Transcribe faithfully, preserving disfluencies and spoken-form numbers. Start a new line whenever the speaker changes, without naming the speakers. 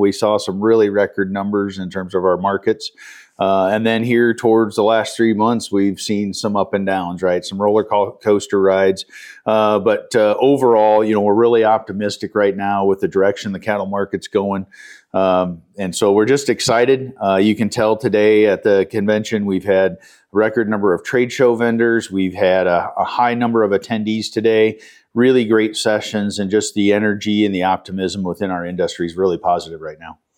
we saw some really record numbers in terms of our markets. Uh, and then here towards the last three months, we've seen some up and downs, right? Some roller coaster rides. Uh, but uh, overall, you know, we're really optimistic right now with the direction the cattle market's going. Um, and so we're just excited. Uh, you can tell today at the convention, we've had a record number of trade show vendors. We've had a, a high number of attendees today. Really great sessions, and just the energy and the optimism within our industry is really positive right now.